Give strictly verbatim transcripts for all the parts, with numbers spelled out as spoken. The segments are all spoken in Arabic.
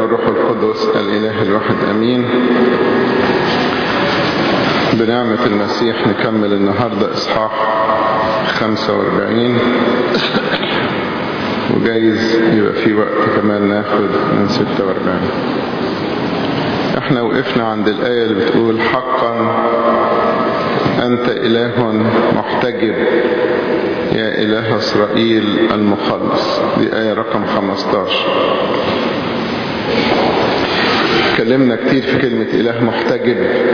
والروح القدس الإله الواحد أمين. بنعمة المسيح نكمل النهاردة إصحاح خمسة وأربعين، وجايز يبقى في وقت كمان ناخد من ستة وأربعين. احنا وقفنا عند الآية اللي بتقول حقا أنت إله محتجب يا إله إسرائيل المخلص. دي آية رقم خمستاشر. اتكلمنا كتير في كلمة إله محتجب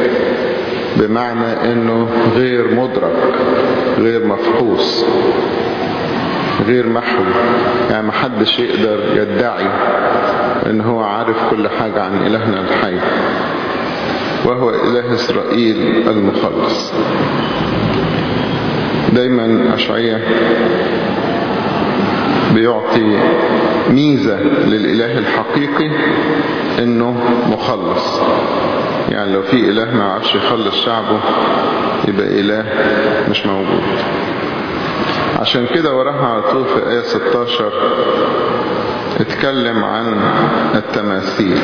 بمعنى أنه غير مدرك، غير مفحوص، غير محوي. يعني محدش يقدر يدعي أنه هو عارف كل حاجة عن إلهنا الحي، وهو إله إسرائيل المخلص. دايما أشعياء بيعطي ميزة للإله الحقيقي إنه مخلص. يعني لو في إله ما عرفش يخلص شعبه يبقى إله مش موجود. عشان كده وراها على طول في آية ستاشر اتكلم عن التماثيل.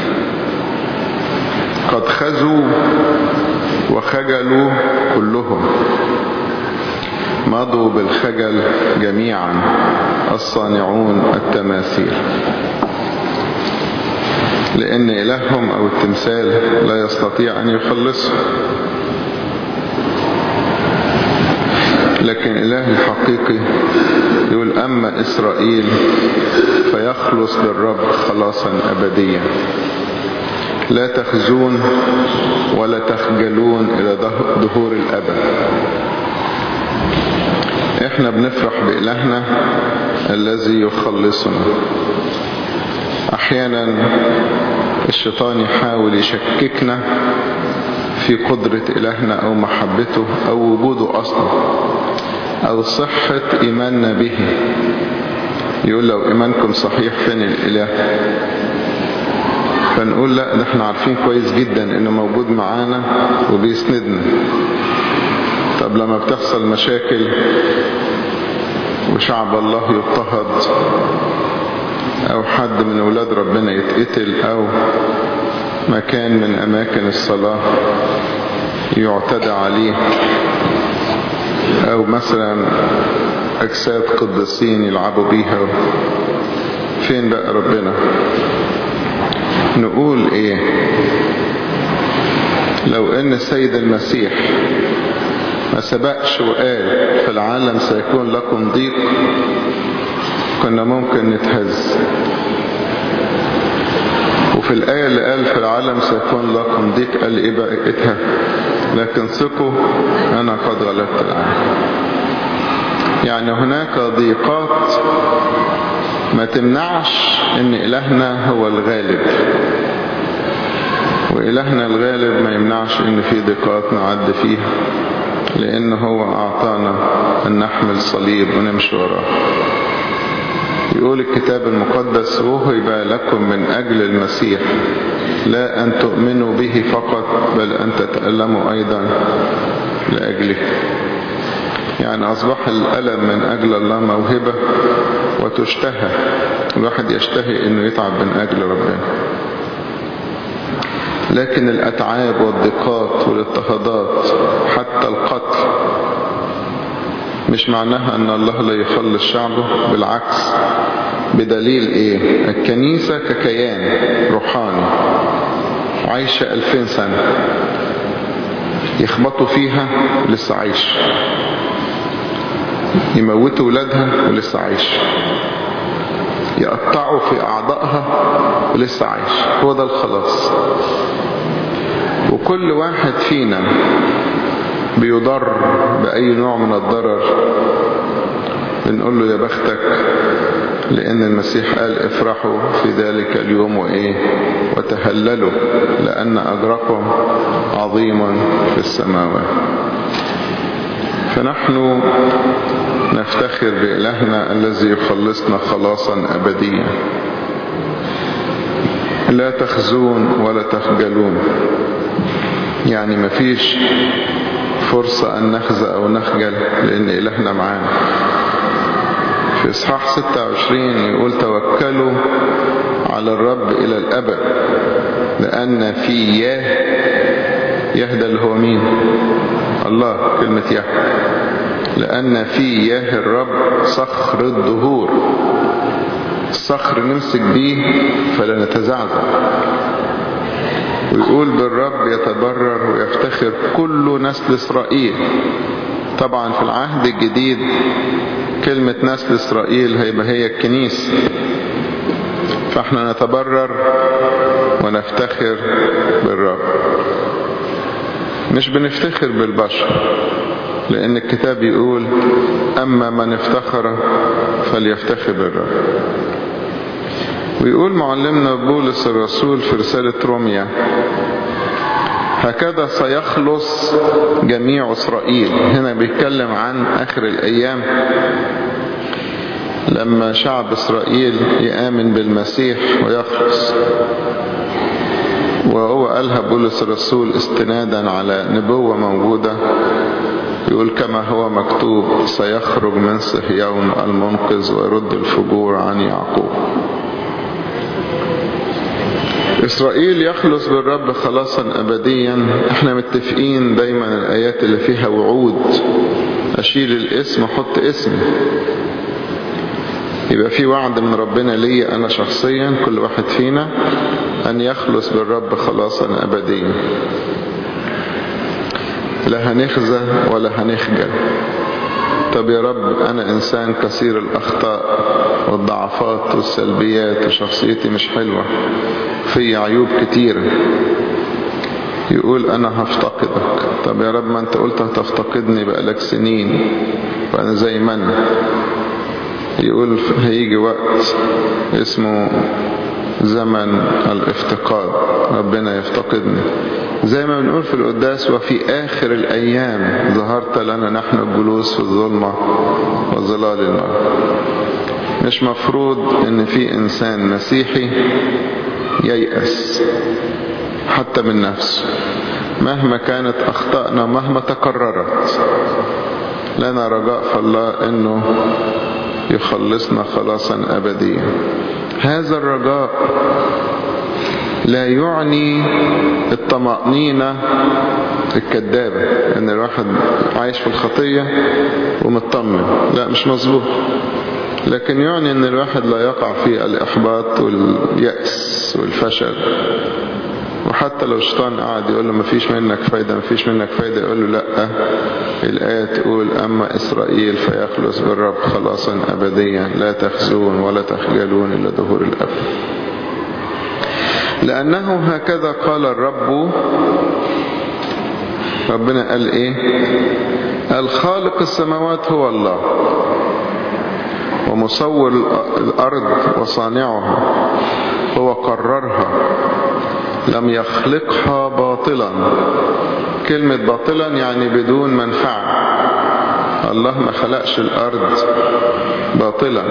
قد خزوا وخجلوا كلهم، مضوا بالخجل جميعا الصانعون التماثيل، لأن إلههم أو التمثال لا يستطيع أن يخلصهم. لكن إله الحقيقي يقول أما إسرائيل فيخلص بالرب خلاصا أبديا، لا تخزون ولا تخجلون إلى ظهور الأبد. احنا بنفرح بإلهنا الذي يخلصنا. احيانا الشيطان يحاول يشككنا في قدرة إلهنا أو محبته أو وجوده أصلا أو صحة إيماننا به. يقول لو إيمانكم صحيح فين الإله؟ فنقول لا، ده احنا عارفين كويس جدا إنه موجود معانا وبيسندنا. طب لما بتحصل مشاكل وشعب الله يضطهد أو حد من أولاد ربنا يتقتل أو مكان من أماكن الصلاة يعتدى عليه أو مثلا أجساد قديسين يلعبوا بيها، فين بقى ربنا؟ نقول إيه؟ لو إن السيد المسيح ما سبقش وقال في العالم سيكون لكم ضيق، كنا ممكن نتهز. وفي الآية اللي قال في العالم سيكون لكم ضيق قال إيه بقيتها؟ لكن ثقوا أنا قد غلبت العالم. يعني هناك ضيقات ما تمنعش إن إلهنا هو الغالب، وإلهنا الغالب ما يمنعش إن في ضيقات نعد فيها، لأنه هو أعطانا أن نحمل صليب ونمشي وراه. يقول الكتاب المقدس وهب لكم من أجل المسيح لا أن تؤمنوا به فقط بل أن تتألموا أيضا لأجله. يعني أصبح الألم من أجل الله موهبة وتشتهى. الواحد يشتهي أنه يتعب من أجل ربنا. لكن الأتعاب والضيقات والاضطهادات حتى القتل مش معناها أن الله لا يخلص شعبه، بالعكس. بدليل إيه؟ الكنيسة ككيان روحاني عايشة ألفين سنة، يخبطوا فيها لسه عايش، يموتوا ولادها ولسه عايش، يقطعوا في أعضائها ولسه عايش. هو ده الخلاص. وكل واحد فينا بيضر بأي نوع من الضرر بنقول له يا بختك، لأن المسيح قال افرحوا في ذلك اليوم وإيه وتهللوا لأن أجركم عظيم في السماوات. فنحن نفتخر بإلهنا الذي يخلصنا خلاصا أبديا. لا تخزون ولا تخجلون، يعني مفيش فرصة أن نخزى أو نخجل لأن إلهنا معانا. في إصحاح ستة وعشرين يقول توكلوا على الرب إلى الأبد، لأن في ياه، ياه ده اللي هو مين؟ الله، كلمة ياه، لأن في ياه الرب صخر الدهور. الصخر نمسك بيه فلا نتزعزع. ويقول بالرب يتبرر ويفتخر كل نسل إسرائيل. طبعا في العهد الجديد كلمة نسل إسرائيل هيبقى هي الكنيسة، فاحنا نتبرر ونفتخر بالرب، مش بنفتخر بالبشر، لأن الكتاب يقول أما من افتخر فليفتخر بالرب. ويقول معلمنا بولس الرسول في رسالة روميا هكذا سيخلص جميع إسرائيل. هنا بيتكلم عن آخر الأيام لما شعب إسرائيل يآمن بالمسيح ويخلص. وهو قالها بولس الرسول استنادا على نبوة موجودة، يقول كما هو مكتوب سيخرج من صهيون المنقذ ويرد الفجور عن يعقوب. إسرائيل يخلص بالرب خلاصا أبديا. احنا متفقين دايما الآيات اللي فيها وعود، أشيل الاسم وحط اسمي، يبقى في وعد من ربنا لي أنا شخصيا كل واحد فينا أن يخلص بالرب خلاصا أبديا، لا هنخزى ولا هنخجل. طب يا رب أنا إنسان كثير الأخطاء والضعفات والسلبيات وشخصيتي مش حلوة، في عيوب كتيرة. يقول أنا هفتقدك. طب يا رب ما أنت قلت هتفتقدني بقالك سنين وأنا زي ما أنا. يقول هيجي وقت اسمه زمن الافتقاد، ربنا يفتقدني. زي ما بنقول في القداس وفي آخر الأيام ظهرت لنا نحن الجلوس في الظلمة وظلال النار. مش مفروض ان في انسان مسيحي ييأس حتى من نفسه مهما كانت اخطائنا مهما تكررت. لنا رجاء في الله انه يخلصنا خلاصا ابديا. هذا الرجاء لا يعني الطمأنينة الكذابة ان الواحد عايش في الخطية ومطمن، لا مش مظبوط. لكن يعني ان الواحد لا يقع في الاحباط واليأس والفشل. وحتى لو الشيطان قاعد يقول له مفيش منك فايدة مفيش منك فايدة، يقول له لا، الآية تقول أما إسرائيل فيخلص بالرب خلاصا أبديا لا تخزون ولا تخجلون إلا ظهور الأبد. لأنه هكذا قال الرب. ربنا قال إيه؟ الخالق السماوات هو الله ومصور الأرض وصانعها، هو قررها لم يخلقها باطلا. كلمة باطلا يعني بدون منفعة. الله ما خلقش الأرض باطلا،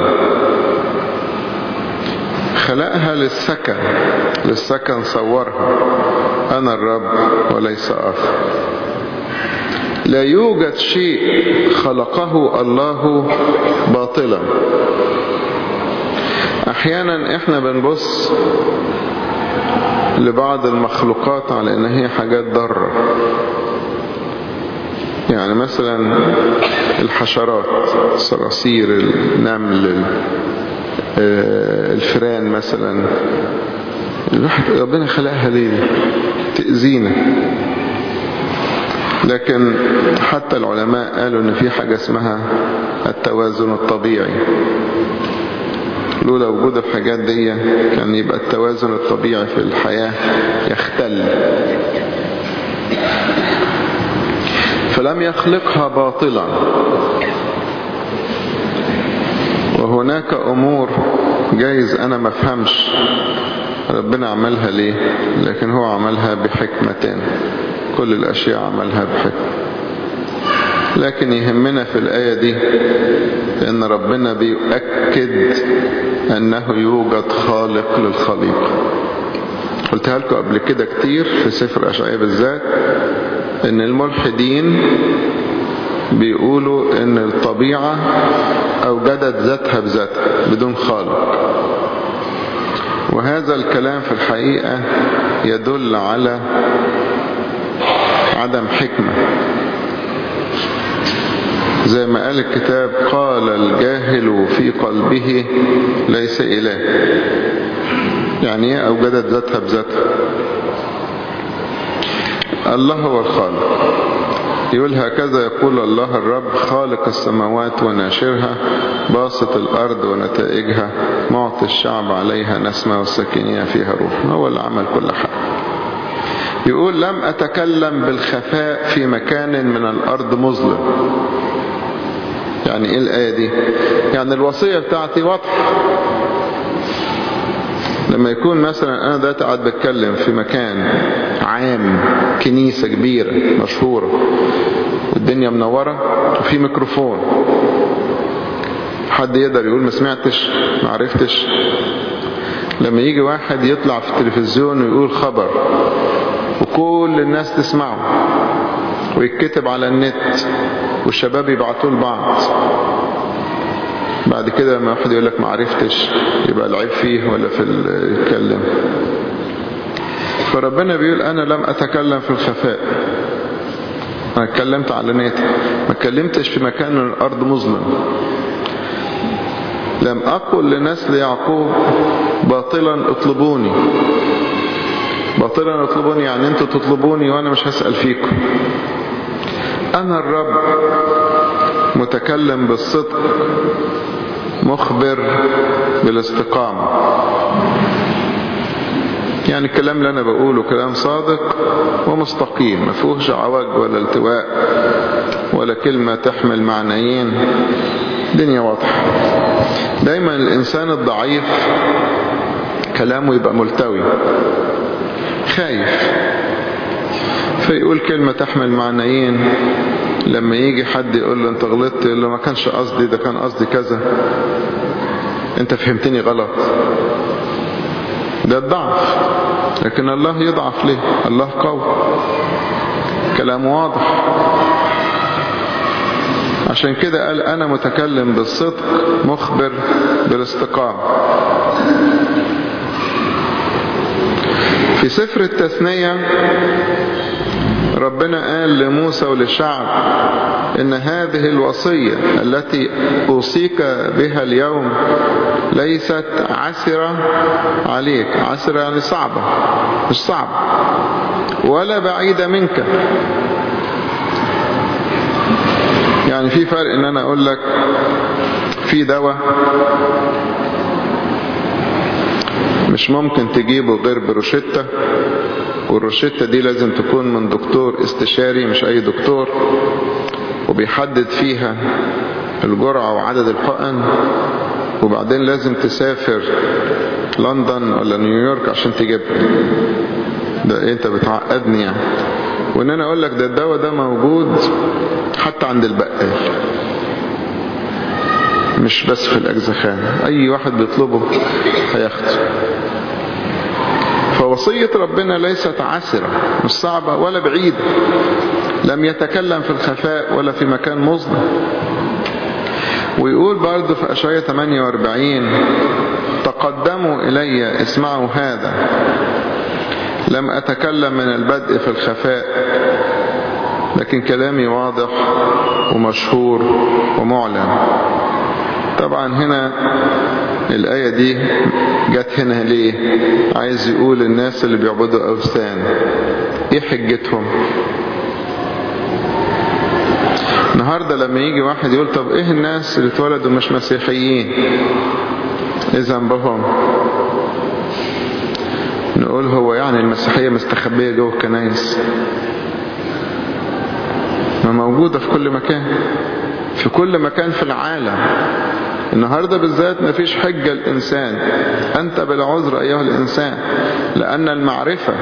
خلقها للسكن، للسكن صورها. أنا الرب وليس آخر. لا يوجد شيء خلقه الله باطلا. أحيانا احنا بنبص لبعض المخلوقات على ان هي حاجات ضارة. يعني مثلا الحشرات، صراصير، النمل، الفئران مثلا، الواحد ربنا خلقها ليه؟ تأذينا. لكن حتى العلماء قالوا ان في حاجة اسمها التوازن الطبيعي. لولا وجود الحاجات دي كان يبقى التوازن الطبيعي في الحياة يختل. فلم يخلقها باطلا. وهناك امور جايز انا ما افهمش ربنا عملها ليه، لكن هو عملها بحكمتين. كل الاشياء عملها بحكمة. لكن يهمنا في الآية دي ان ربنا بيؤكد انه يوجد خالق للخليقة. قلتها لكم قبل كده كتير في سفر أشعياء بالذات، ان الملحدين بيقولوا ان الطبيعة اوجدت ذاتها بذاتها بدون خالق. وهذا الكلام في الحقيقة يدل على عدم حكمة. زي ما قال الكتاب: قال الجاهل في قلبه ليس إله. يعني ايه أوجدت ذاتها بذاتها؟ الله هو الخالق. يقول: هكذا يقول الله الرب خالق السماوات وناشرها، باسط الأرض ونتائجها، معطي الشعب عليها نسمة والساكنين فيها روح. هو اللي عمل كل حاجة. يقول: لم أتكلم بالخفاء في مكان من الأرض مظلم. يعني إيه الآية دي؟ يعني الوصية بتاعتي واضحة. لما يكون مثلا أنا ده قاعد بتكلم في مكان عام، كنيسة كبيرة مشهورة، والدنيا منورة وفي ميكروفون، حد يقدر يقول ما سمعتش ما عرفتش؟ لما يجي واحد يطلع في التلفزيون ويقول خبر وكل الناس تسمعه ويتكتب على النت والشباب يبعتوه لبعض، بعد كده لما واحد يقول لك ما عرفتش يبقى العيب فيه ولا في اللي يتكلم؟ فربنا بيقول: أنا لم أتكلم في الخفاء، أنا اتكلمت على نيتي، ما اتكلمتش في مكان من الأرض مظلم. لم أقل لنسل يعقوب باطلا اطلبوني. باطلا اطلبوني يعني انتوا تطلبوني وانا مش هسأل فيكم. انا الرب متكلم بالصدق، مخبر بالاستقامة. يعني الكلام اللي انا بقوله كلام صادق ومستقيم، ما فيهوش عوج ولا التواء ولا كلمة تحمل معنيين. دنيا واضحة. دايما الانسان الضعيف كلامه يبقى ملتوي، خايف، فيقول كلمة تحمل معنيين. لما يجي حد يقول له انت غلطت، يقول له ما كانش قصدي، ده كان قصدي كذا، انت فهمتني غلط. ده الضعف. لكن الله يضعف ليه؟ الله قوي، كلامه واضح. عشان كده قال: أنا متكلم بالصدق، مخبر بالاستقامة. في سفر التثنية ربنا قال لموسى وللشعب: إن هذه الوصية التي أوصيك بها اليوم ليست عسرة عليك. عسرة يعني صعبة، مش صعبة، ولا بعيدة منك. يعني في فرق ان انا اقول لك في دواء مش ممكن تجيبه غير بروشتة، والروشتة دي لازم تكون من دكتور استشاري مش اي دكتور، وبيحدد فيها الجرعة وعدد الحقن، وبعدين لازم تسافر لندن ولا نيويورك عشان تجيبها. ده إيه؟ انت بتعقدني يعني. وان انا اقول لك ده الدواء ده موجود حتى عند البقال، مش بس في الاجزخانة، اي واحد بيطلبه هياخده. فوصية ربنا ليست عسرة، مش صعبة ولا بعيدة. لم يتكلم في الخفاء ولا في مكان مظلم. ويقول برضه في أشعياء ثمانية وأربعين: تقدموا إلي اسمعوا هذا، لم أتكلم من البدء في الخفاء، لكن كلامي واضح ومشهور ومعلن. طبعا هنا الآية دي جت هنا ليه؟ عايز يقول الناس اللي بيعبدوا أوثان إيه حجتهم؟ النهاردة لما يجي واحد يقول طب إيه الناس اللي اتولدوا مش مسيحيين إيه ذنبهم؟ نقول هو يعني المسيحية مستخبية جوه الكنائس؟ ما موجودة في كل مكان، في كل مكان في العالم. النهاردة بالذات ما فيش حجة الإنسان، أنت بالعذر أيها الإنسان، لأن المعرفة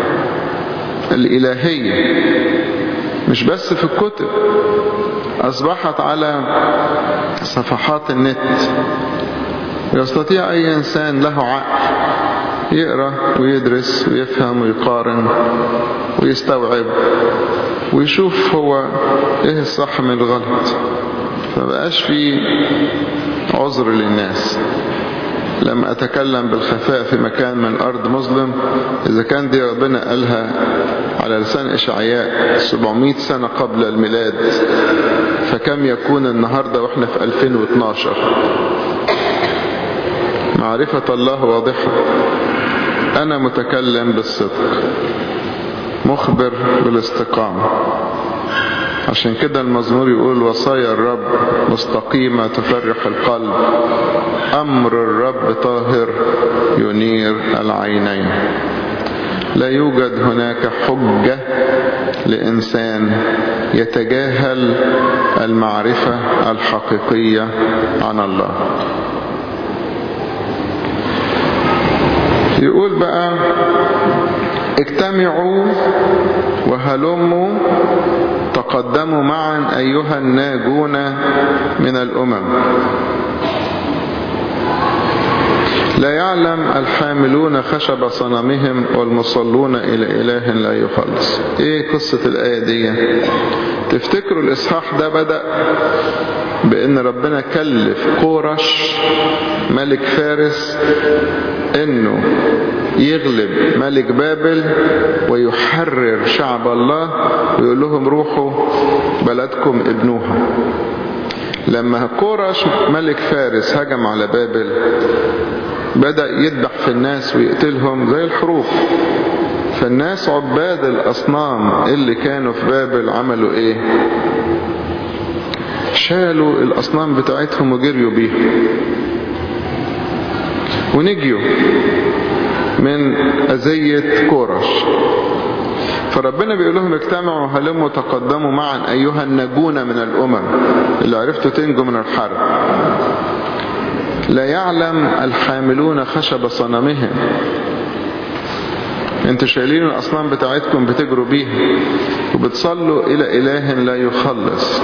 الإلهية مش بس في الكتب، أصبحت على صفحات النت. يستطيع أي إنسان له عقل يقرأ ويدرس ويفهم ويقارن ويستوعب ويشوف هو إيه الصح من الغلط. فبقاش في عذر للناس. لما أتكلم بالخفاء في مكان من الأرض مظلم، إذا كان دي ربنا قالها على لسان إشعياء سبعمائة سنة قبل الميلاد، فكم يكون النهاردة وإحنا في ألفين واثناشر؟ معرفة الله واضحة. أنا متكلم بالصدق، مخبر بالاستقامة. عشان كده المزمور يقول وصايا الرب مستقيمة تفرح القلب، أمر الرب طاهر ينير العينين. لا يوجد هناك حجة لإنسان يتجاهل المعرفة الحقيقية عن الله. يقول بقى اجتمعوا وهلموا تقدموا معا أيها الناجون من الأمم. لا يعلم الحاملون خشب صنمهم والمصلون إلى إله لا يخلص. ايه قصة الآية دي؟ تفتكروا الإصحاح ده بدأ بأن ربنا كلف كورش ملك فارس انه يغلب ملك بابل ويحرر شعب الله، ويقول لهم روحوا بلدكم ابنوها. لما كورش ملك فارس هجم على بابل بدأ يذبح في الناس ويقتلهم زي الحروب. فالناس عباد الأصنام اللي كانوا في بابل عملوا ايه؟ شالوا الأصنام بتاعتهم وجريوا بيها ونجيوا من أذية كورش. فربنا بيقول لهم اجتمعوا هلموا تقدموا معا أيها الناجون من الأمم، اللي عرفتوا تنجوا من الحرب. لا يعلم الحاملون خشب صنمهم. انتوا شايلين الأصنام بتاعتكم بتجروا بيها وبتصلوا إلى إله لا يخلص.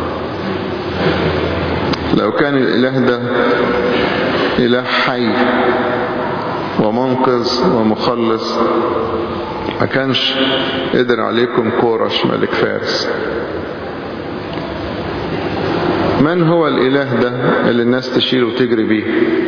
لو كان الإله ده إله حي ومنقذ ومخلص ما كانش قدر عليكم كورش ملك فارس. من هو الإله ده اللي الناس تشيل وتجري بيه؟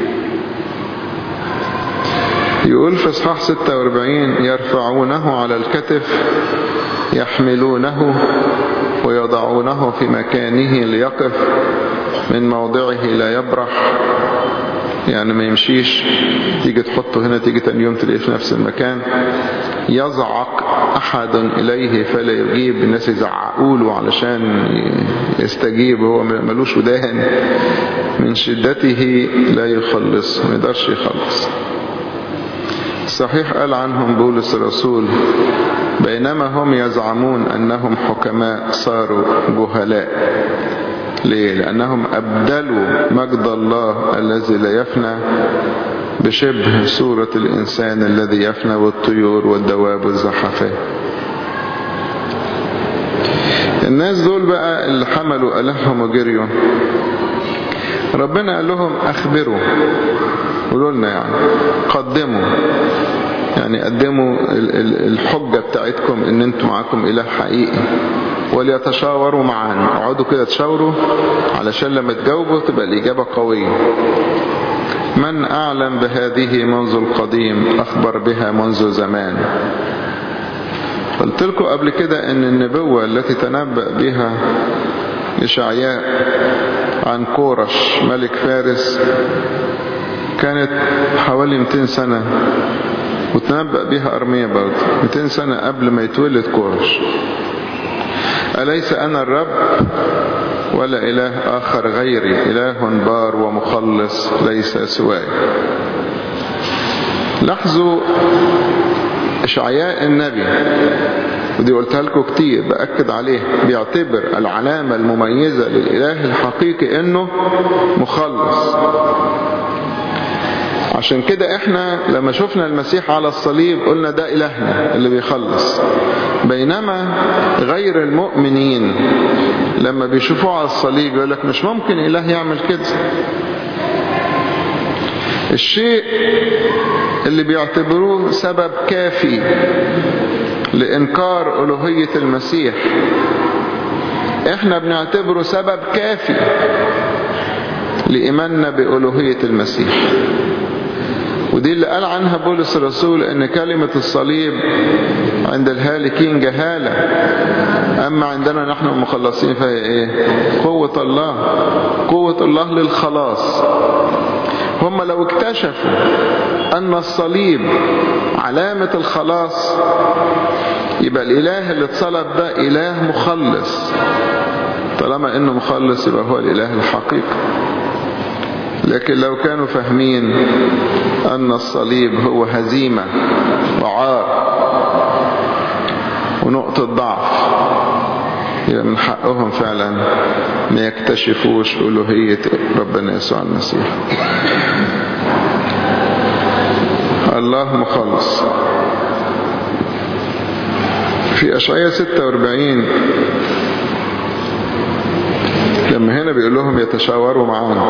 يقول في اصحاح ستة وأربعين يرفعونه على الكتف يحملونه ويضعونه في مكانه ليقف من موضعه لا يبرح. يعني ما يمشيش، تيجي تحطه هنا تيجي تاني يوم تلاقيه في نفس المكان. يزعق أحد إليه فلا يجيب. الناس يزعقوا له علشان يستجيب، هو ملوش ودان. من شدته لا يخلص، ما يقدرش يخلص. صحيح قال عنهم بولس الرسول بينما هم يزعمون أنهم حكماء صاروا جهلاء. ليه؟ لأنهم أبدلوا مجد الله الذي لا يفنى بشبه صورة الإنسان الذي يفنى والطيور والدواب والزحفات. الناس دول بقى اللي حملوا ألههم وجريوا، ربنا قال لهم أخبروا، قولوا لنا يعني قدموا، يعني قدموا الحجة بتاعتكم ان انتم معاكم إله حقيقي، وليتشاوروا معا. اقعدوا كده تشاوروا علشان لما تجاوبوا تبقى الإجابة قوية. من أعلم بهذه منذ القديم أخبر بها منذ زمان. قلت لكم قبل كده ان النبوة التي تنبأ بها إشعياء عن كورش ملك فارس كانت حوالي مئتين سنة، وتنبأ بها أرميا برضه مئتين سنة قبل ما يتولد كورش. أليس أنا الرب ولا إله آخر غيري، إله بار ومخلص ليس سواي. لاحظوا إشعياء النبي، ودي قلتها لكم كتير بأكد عليه، بيعتبر العلامة المميزة للإله الحقيقي إنه مخلص. عشان كده احنا لما شفنا المسيح على الصليب قلنا ده إلهنا اللي بيخلص. بينما غير المؤمنين لما بيشوفوه على الصليب يقول لك مش ممكن إله يعمل كده. الشيء اللي بيعتبروه سبب كافي لإنكار ألوهية المسيح احنا بنعتبره سبب كافي لإيماننا بألوهية المسيح. ودي اللي قال عنها بولس الرسول ان كلمة الصليب عند الهالكين جهالة، اما عندنا نحن المخلصين فهي ايه؟ قوة الله، قوة الله للخلاص. هم لو اكتشفوا ان الصليب علامة الخلاص يبقى الاله اللي اتصلب ده اله مخلص، طالما انه مخلص يبقى هو الاله الحقيقي. لكن لو كانوا فاهمين ان الصليب هو هزيمة وعار ونقطة ضعف يبقى من حقهم فعلا ما يكتشفوش ألوهية ربنا يسوع المسيح. الله مخلص. في أشعياء ستة وأربعين لما هنا بيقول لهم يتشاوروا معانا،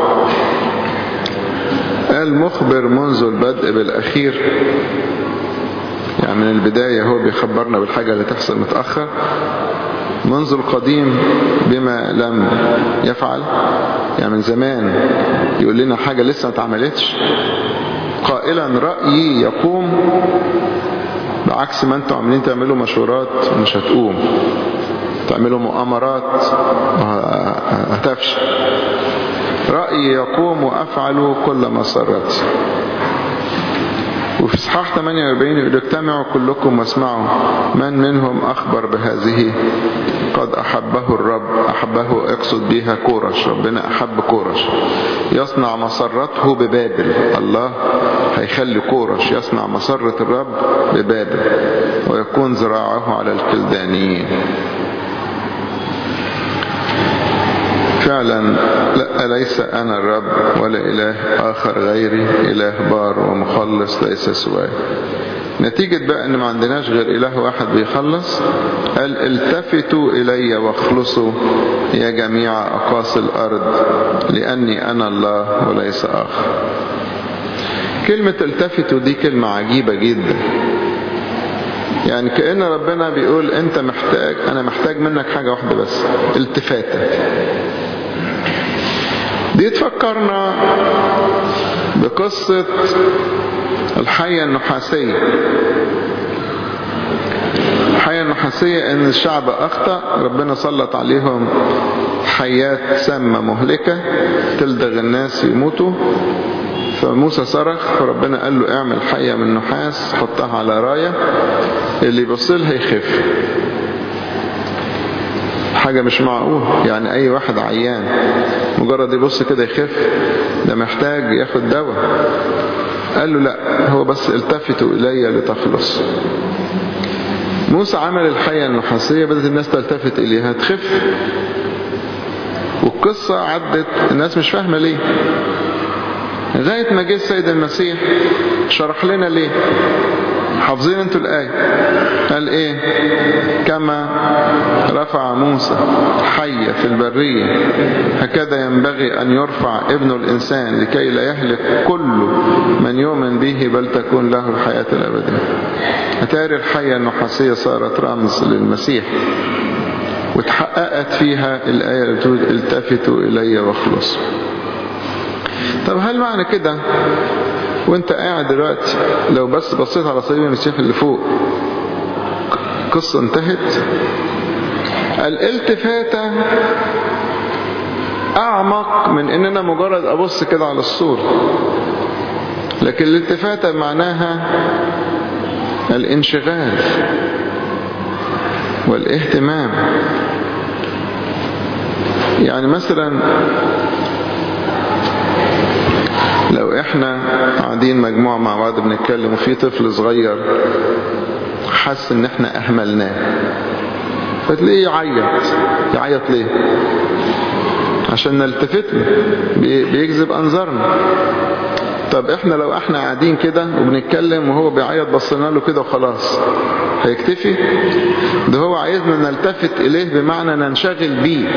قال مخبر منذ البدء بالأخير، يعني من البداية هو بيخبرنا بالحاجة اللي تحصل متأخر، منذ القديم بما لم يفعل، يعني من زمان يقول لنا حاجة لسه ما اتعملتش، قائلا رأيي يقوم، بعكس ما انتوا عاملين تعملوا مشورات ومش هتقوم، تعملوا مؤامرات وهتفشل. رأيي يقوم وأفعل كل مساراتي. وفي اصحاح ثمانية وأربعين يقول اجتمعوا كلكم واسمعوا، من منهم أخبر بهذه؟ قد أحبه الرب، أحبه اقصد بها كورش، ربنا أحب كورش، يصنع مسرته ببابل. الله هيخلي كورش يصنع مسرة الرب ببابل ويكون ذراعه على الكلدانيين. فعلا لا، ليس أنا الرب ولا إله آخر غيري، إله بار ومخلص ليس سواي. نتيجة بقى أن ما عندناش غير إله واحد بيخلص، قال التفتوا إلي واخلصوا يا جميع أقاصي الأرض، لأني أنا الله وليس آخر. كلمة التفتوا دي كلمة عجيبة جدا، يعني كأن ربنا بيقول أنت محتاج، أنا محتاج منك حاجة واحدة بس، التفاتة. دي تفكرنا بقصة الحية النحاسية. الحية النحاسية ان الشعب اخطأ، ربنا سلط عليهم حيات سامة مهلكة تلدغ الناس يموتوا، فموسى صرخ، فربنا قال له اعمل حية من نحاس حطها على راية، اللي يبصلها يخف. حاجة مش معقول، يعني اي واحد عيان مجرد يبص كده يخف؟ ده محتاج ياخد دواء. قال له لا، هو بس التفتوا الي لتخلص. موسى عمل الحية النحاسية، بدأت الناس تلتفت اليها تخف، والقصة عدت الناس مش فاهمة ليه، لغاية ما جه السيد المسيح شرح لنا ليه. حافظين انتوا الآية؟ قال ايه؟ كما رفع موسى حية في البرية هكذا ينبغي أن يرفع ابن الإنسان لكي لا يهلك كل من يؤمن به بل تكون له الحياة الأبدية. أتاري الحية النحاسية صارت رمز للمسيح، وتحققت فيها الآية اللي بتقول التفتوا إلي واخلصوا. طب هل معنى كده وانت قاعد دلوقتي لو بس بصيت على صليب المسيح اللي فوق قصة انتهت؟ الالتفاتة اعمق من اننا مجرد ابص كده على الصورة، لكن الالتفاتة معناها الانشغال والاهتمام. يعني مثلا لو احنا قاعدين مجموعة مع بعض بنتكلم وفي طفل صغير حس ان احنا اهملناه، فتلاقيه يعيط. يعيط ليه؟ عشان نلتفت له، بيجذب انظارنا. طب احنا لو احنا قاعدين كده وبنتكلم وهو بيعيط بصينا له كده وخلاص هيكتفي؟ ده هو عايزنا نلتفت اليه بمعنى ننشغل بيه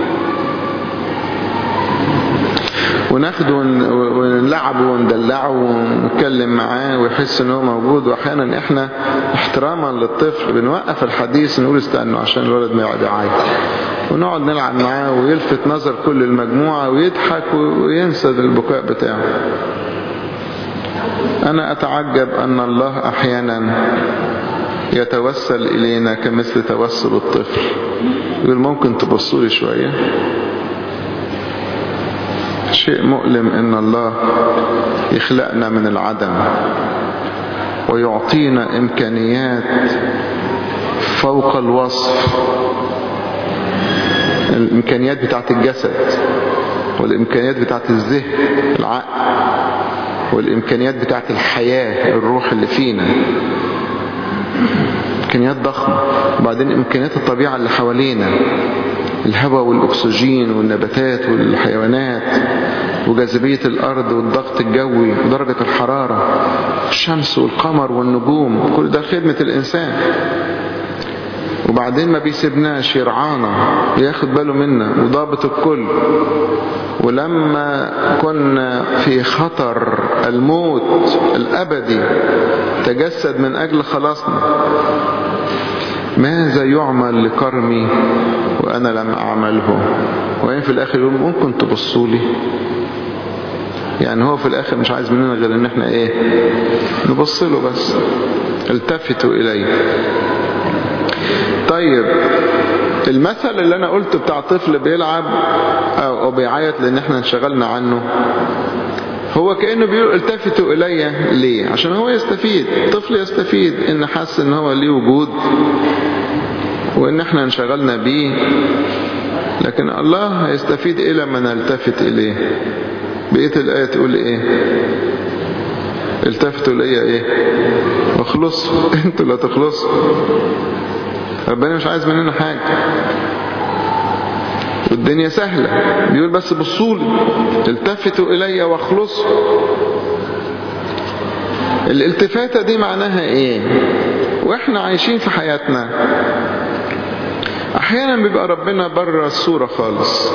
وناخده ونلعبه وندلعه ونتكلم معاه ويحس ان هو موجود. واحيانا احنا احتراما للطفل بنوقف الحديث نقول استنوا عشان الولد ما يقعد يعيط، ونقعد نلعب معاه ويلفت نظر كل المجموعة ويضحك وينسى البكاء بتاعه. أنا أتعجب أن الله أحيانا يتوسل إلينا كمثل توسل الطفل. يقول ممكن تبصوا لي شوية. شيء مؤلم أن الله يخلقنا من العدم ويعطينا إمكانيات فوق الوصف، الإمكانيات بتاعت الجسد والإمكانيات بتاعت الذهن العقل والإمكانيات بتاعت الحياة الروح اللي فينا، إمكانيات ضخمة. وبعدين إمكانيات الطبيعة اللي حوالينا، الهواء والأكسجين والنباتات والحيوانات وجاذبية الأرض والضغط الجوي ودرجة الحرارة، الشمس والقمر والنجوم، كل ده خدمة الإنسان. وبعدين ما بيسيبناش، يرعانا وياخد باله منا وضابط الكل. ولما كنا في خطر الموت الأبدي تجسد من أجل خلاصنا. ماذا يعمل لكرمي وأنا لم أعمله؟ وين في الآخر يقول ممكن تبصوا لي. يعني هو في الآخر مش عايز مننا غير ان احنا ايه؟ نبص له بس. التفتوا إليه. طيب المثل اللي انا قلته بتاع طفل بيلعب او بيعيط لان احنا انشغلنا عنه، هو كأنه بيقول التفتوا إلي ليه؟ عشان هو يستفيد، طفل يستفيد ان حس ان هو ليه وجود وان احنا انشغلنا بيه. لكن الله يستفيد الى من التفت اليه. بقية الآية تقول ايه؟ التفتوا إلي ايه؟ واخلصوا. انتوا لا تخلصوا. ربنا مش عايز مننا حاجة والدنيا سهلة. بيقول بس بصولي، التفتوا إلي واخلصوا. الالتفاتة دي معناها ايه؟ واحنا عايشين في حياتنا احيانا بيبقى ربنا بره الصورة خالص.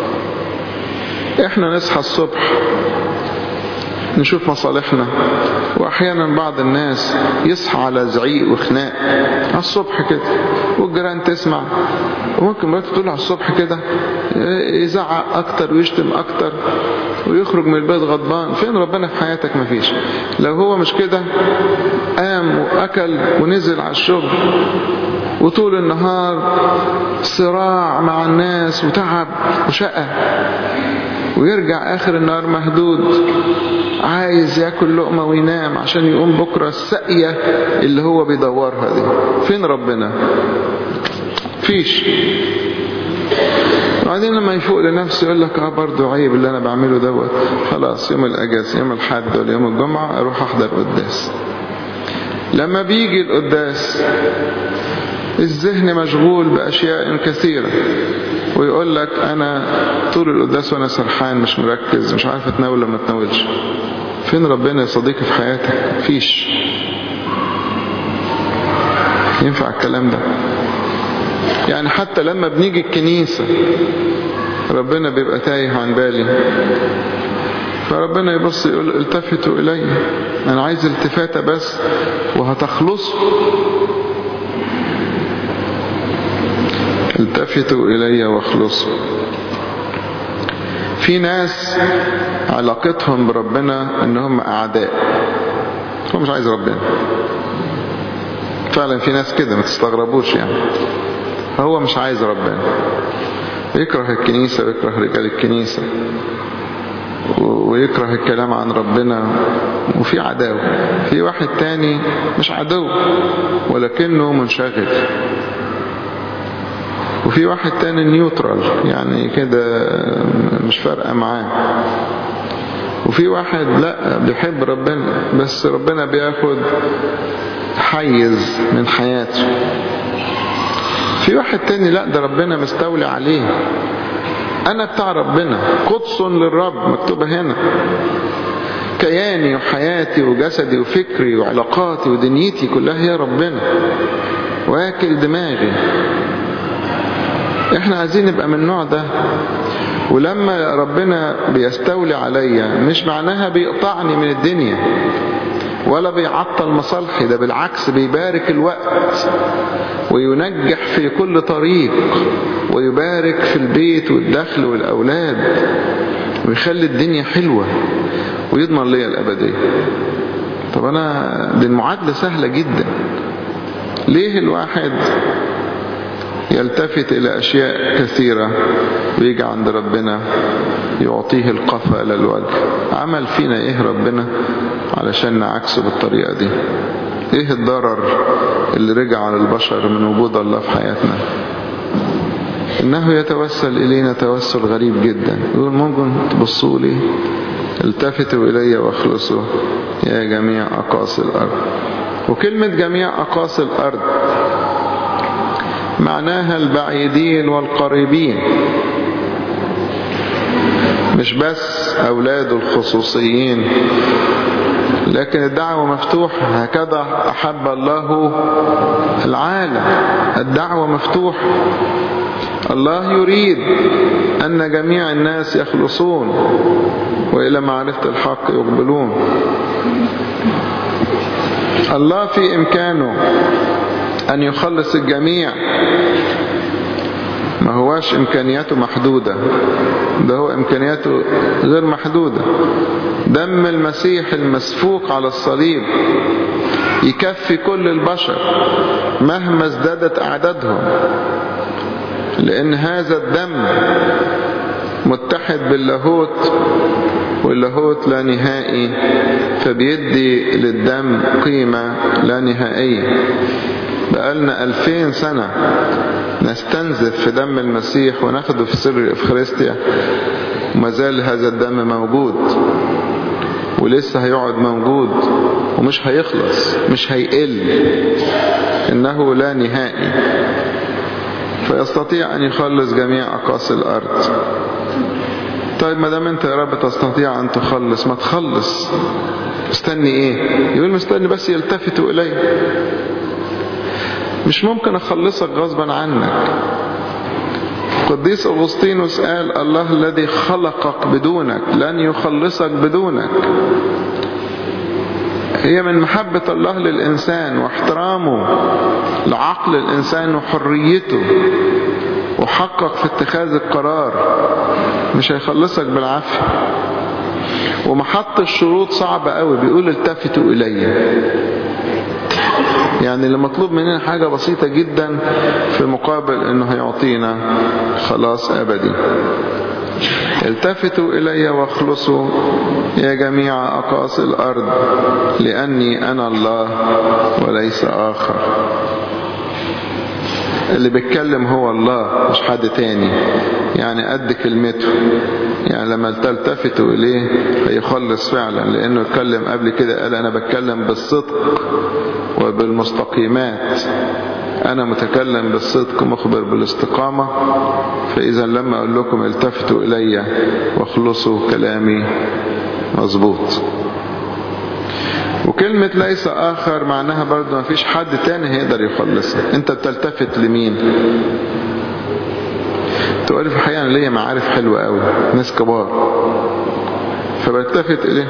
احنا نصحى الصبح نشوف مصالحنا، واحيانا بعض الناس يصحى على زعيق وخناق على الصبح كده، والجيران تسمع، وممكن مرات تقول على الصبح كده يزعق اكتر ويشتم اكتر ويخرج من البيت غضبان. فين ربنا في حياتك؟ مفيش. لو هو مش كده قام واكل ونزل على الشغل وطول النهار صراع مع الناس وتعب وشقى، ويرجع آخر النهار مهدود عايز يأكل لقمة وينام عشان يقوم بكرة السقية اللي هو بيدورها دي. فين ربنا؟ فيش. بعدين لما يفوق لنفسه يقول لك اه برضو عيب اللي انا بعمله دوت، خلاص يوم الاجازة يوم الحد ولا يوم الجمعة اروح احضر قداس. لما بيجي القداس الذهن مشغول بأشياء كثيرة، ويقول لك أنا طول القداس وأنا سرحان مش مركز مش عارف أتناول ولا ما أتناولش. فين ربنا يا صديقي في حياتك؟ فيش. ينفع الكلام ده؟ يعني حتى لما بنيجي الكنيسة ربنا بيبقى تايه عن بالي، فربنا يبص يقول التفتوا إلي، أنا عايز التفاتة بس وهتخلصوا. التفتوا إلي واخلصوا. في ناس علاقتهم بربنا انهم اعداء، هو مش عايز ربنا. فعلا في ناس كده، ما تستغربوش يعني. هو مش عايز ربنا، يكره الكنيسة ويكره رجال الكنيسة ويكره الكلام عن ربنا، وفي عداوة. في واحد تاني مش عدو ولكنه منشغل، وفي واحد تاني نيوترال يعني كده مش فارقة معاه، وفي واحد لا بيحب ربنا بس ربنا بياخد حيز من حياته. في واحد تاني لا ده ربنا مستولي عليه، انا بتاع ربنا، قدس للرب مكتوبة هنا، كياني وحياتي وجسدي وفكري وعلاقاتي ودنيتي كلها هي ربنا، واكل دماغي. احنا عايزين نبقى من النوع ده. ولما ربنا بيستولي عليا مش معناها بيقطعني من الدنيا ولا بيعطل مصالحي، ده بالعكس بيبارك الوقت وينجح في كل طريق ويبارك في البيت والدخل والأولاد ويخلي الدنيا حلوة ويضمن لي الأبدية. طب أنا دي المعادلة سهلة جدا. ليه الواحد يلتفت إلى أشياء كثيرة ويجي عند ربنا يعطيه القفا إلى الوجه؟ عمل فينا إيه ربنا علشان نعكسه بالطريقة دي؟ إيه الضرر اللي رجع على البشر من وجود الله في حياتنا؟ إنه يتوسل إلينا توسل غريب جدا. يقول ممكن تبصوا لي، التفتوا إلي واخلصوا يا جميع أقاصي الأرض. وكلمة جميع أقاصي الأرض معناها البعيدين والقريبين، مش بس أولاده الخصوصيين، لكن الدعوة مفتوحة. هكذا أحب الله العالم، الدعوة مفتوحة. الله يريد أن جميع الناس يخلصون وإلى معرفة الحق يقبلون. الله في إمكانه أن يخلص الجميع، ما هواش إمكانياته محدودة، ده هو إمكانياته غير محدودة. دم المسيح المسفوك على الصليب يكفي كل البشر مهما ازدادت أعدادهم، لأن هذا الدم متحد باللاهوت، واللاهوت لا نهائي، فبيدي للدم قيمة لا نهائية. بقالنا ألفين سنة نستنزف في دم المسيح وناخده في سر الإفخارستيا، وما زال هذا الدم موجود ولسه هيقعد موجود ومش هيخلص، مش هيقل، إنه لا نهائي، فيستطيع أن يخلص جميع أقاصي الأرض. طيب ما دام أنت يا رب تستطيع أن تخلص، ما تخلص، مستني إيه؟ يقول مستني بس يلتفتوا إلي. مش ممكن أخلصك غصبا عنك. قديس أغسطينوس قال الله الذي خلقك بدونك لن يخلصك بدونك. هي من محبة الله للإنسان واحترامه لعقل الإنسان وحريته وحقق في اتخاذ القرار، مش هيخلصك بالعافية. ومحط الشروط صعبة قوي، بيقول التفتوا إلي. يعني اللي مطلوب مننا حاجة بسيطة جدا في مقابل انه هيعطينا خلاص ابدي. التفتوا الي واخلصوا يا جميع اقاصي الارض لاني انا الله وليس اخر. اللي بيتكلم هو الله مش حد تاني، يعني قد كلمته. يعني لما تلتفتوا إليه هيخلص فعلا، لأنه اتكلم قبل كده قال أنا بتكلم بالصدق وبالمستقيمات، أنا متكلم بالصدق مخبر بالاستقامة. فإذا لما أقول لكم التفتوا إلي واخلصوا كلامي مظبوط. وكلمة ليس آخر معناها برضو ما فيش حد تاني هيقدر يخلصك. انت بتلتفت لمين؟ تقول في الحقيقة ليا معارف حلوة قوي، ناس كبار، فبلتفت إليه،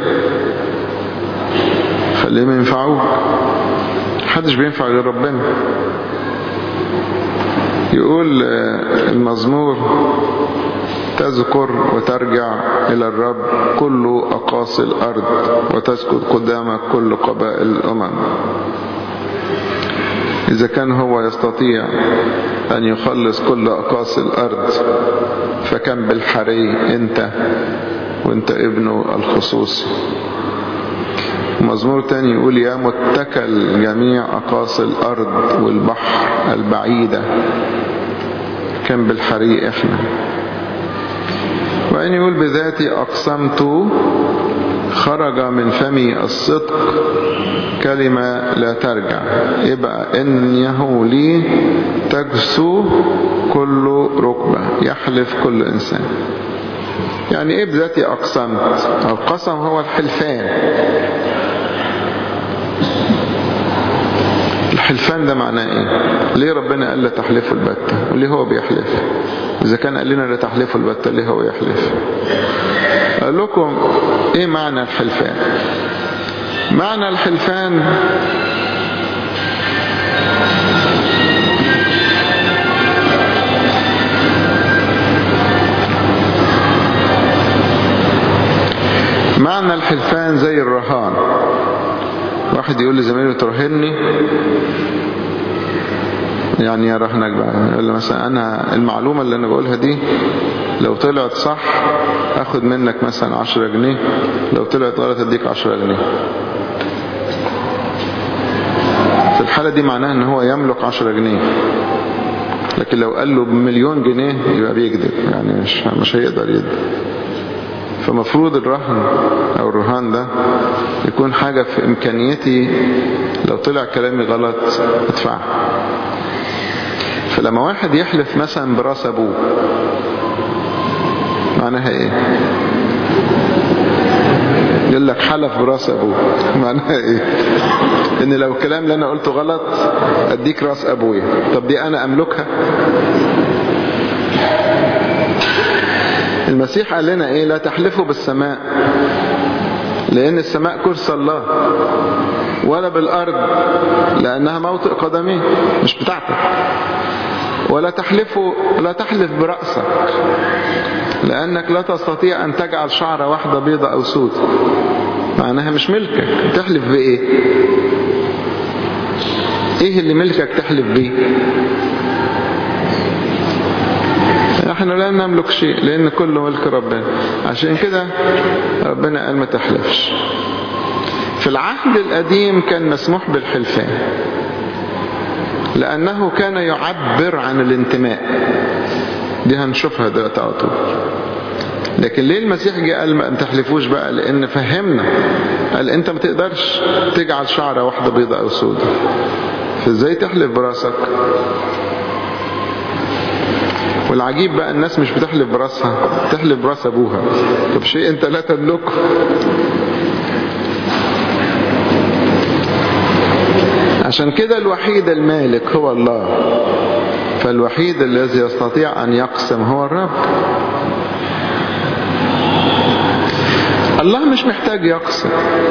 خليهم ينفعوك. محدش بينفع غير ربنا. يقول المزمور تذكر وترجع إلى الرب كل أقاصي الأرض وتسكت قدامك كل قبائل الأمم. إذا كان هو يستطيع أن يخلص كل أقاصي الأرض، فكم بالحري أنت وأنت ابنه الخصوصي. مزمور تاني يقول يا متكل جميع أقاصي الأرض والبحر البعيدة، كم بالحري إحنا. وأن يقول بذاتي أقسمت خرج من فمي الصدق كلمة لا ترجع، يبقى إنه لي تجسو كل ركبة، يحلف كل إنسان. يعني إيه بذاتي أقسمت؟ القسم هو الحلفان. الحلفان ده معناه إيه؟ ليه ربنا قال لا تحلفوا البتة وليه هو بيحلف؟ إذا كان قال لنا لا تحلفوا البتة ليه هو يحلف؟ قال لكم إيه معنى الحلفان؟ معنى الحلفان معنى الحلفان زي الرهان. واحد يقول لزميله ترهني، يعني يا رهنك بقى. يقول له مثلا انا المعلومة اللي انا بقولها دي لو طلعت صح اخد منك مثلا عشرة جنيه، لو طلعت غلط اديك عشرة جنيه. في الحالة دي معناها ان هو يملك عشرة جنيه، لكن لو قال له بمليون جنيه يبقى بيكذب، يعني مش مش هيقدر يكذب. فمفروض الرهن او الرهان ده يكون حاجة في امكانيتي، لو طلع كلامي غلط ادفعها. فلما واحد يحلف مثلا براس ابوه معناها ايه؟ يقول لك حلف براس ابوه، معناها ايه؟ ان لو الكلام اللي انا قلته غلط اديك راس ابويا. طب دي انا املكها؟ المسيح قال لنا ايه؟ لا تحلفوا بالسماء لان السماء كرسي الله، ولا بالارض لانها موطئ قدميه مش بتاعتك. ولا تحلفوا لا تحلف برأسك لانك لا تستطيع ان تجعل شعرة واحدة بيضة او سودة، معناها مش ملكك. تحلف بايه؟ ايه اللي ملكك تحلف بيه؟ احنا لا نملك شيء لان كله ملك ربنا. عشان كده ربنا قال ما تحلفش. في العهد القديم كان مسموح بالحلفان لانه كان يعبر عن الانتماء، دي هنشوفها دلوقتي على طول. لكن ليه المسيح جه قال ما تحلفوش بقى؟ لان فهمنا، قال انت ما تقدرش تجعل شعرة واحدة بيضة او سودة، فازاي تحلف براسك؟ والعجيب بقى الناس مش بتحلف براسها، تحلف براس ابوها. طب شيء انت لا تملكه. عشان كده الوحيد المالك هو الله، فالوحيد الذي يستطيع ان يقسم هو الرب. الله مش محتاج يقسم،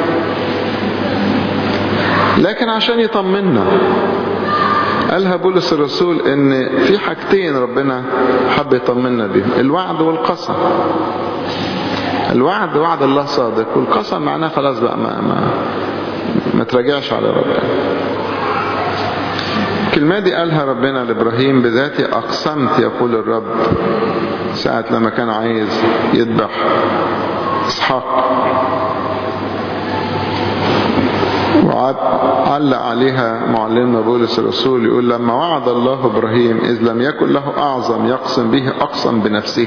لكن عشان يطمنا قالها بولس الرسول ان في حاجتين ربنا حب يطمنا بيهم: الوعد والقسم. الوعد وعد الله صادق، والقسم معناه خلاص بقى ما, ما, ما تراجعش على ربنا. الكلمة دي قالها ربنا لإبراهيم: بذاتي أقسمت يقول الرب، ساعة لما كان عايز يذبح إسحاق. وعلق عليها معلمنا بولس الرسول يقول: لما وعد الله إبراهيم إذ لم يكن له أعظم يقسم به أقسم بنفسه.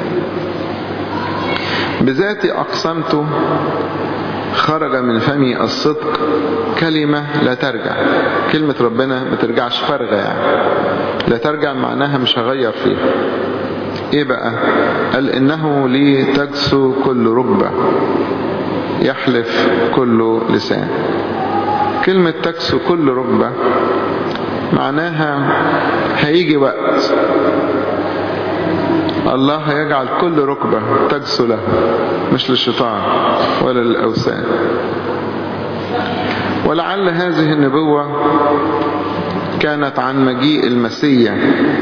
بذاتي أقسمت خرج من فمي الصدق كلمة لا ترجع. كلمة ربنا ما ترجعش فارغة، يعني لا ترجع معناها مش هغير فيها. ايه بقى؟ قال انه لي تجسو كل ركبة يحلف كل لسان. كلمة تجسو كل ركبة معناها هيجي وقت الله هيجعل كل ركبة تجسو له، مش للشيطان ولا للأوثان. ولعل هذه النبوة كانت عن مجيء المسيح،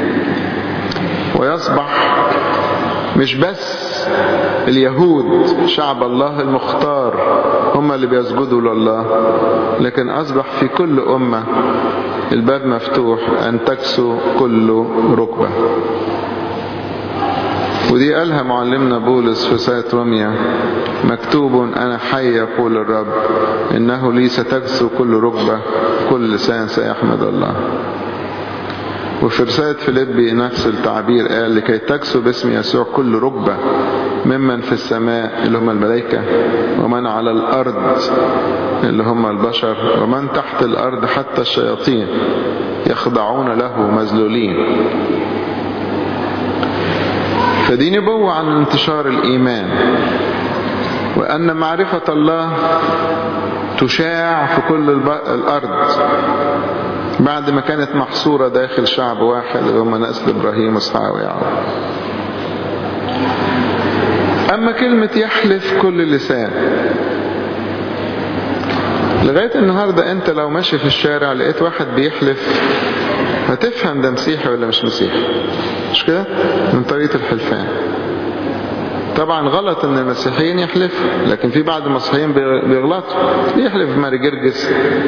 ويصبح مش بس اليهود شعب الله المختار هم اللي بيسجدوا لله، لكن أصبح في كل أمة الباب مفتوح أن تكسو كل ركبة. ودي قالها معلمنا بولس في رسالة روميا: مكتوب أنا حي يقول الرب إنه لي ستجسو كل ركبة كل لسان سيحمد الله. وفي رسالة فيليبي نفس التعبير قال: لكي تجسو باسم يسوع كل ركبة ممن في السماء اللي هم الملائكة، ومن على الأرض اللي هم البشر، ومن تحت الأرض حتى الشياطين يخضعون له مذلولين. فدي نبوة عن انتشار الإيمان، وأن معرفة الله تشاع في كل الأرض بعد ما كانت محصورة داخل شعب واحد اللي هم نسل إبراهيم وإسحاق ويعقوب. أما كلمة يحلف كل لسان، لغاية النهاردة أنت لو ماشي في الشارع لقيت واحد بيحلف هتفهم ده مسيحي ولا مش مسيحي، مش كده؟ من طريقة الحلفان. طبعا غلط ان المسيحيين يحلفوا، لكن في بعض المسيحيين بيغلطوا، يحلف بماري جرجس.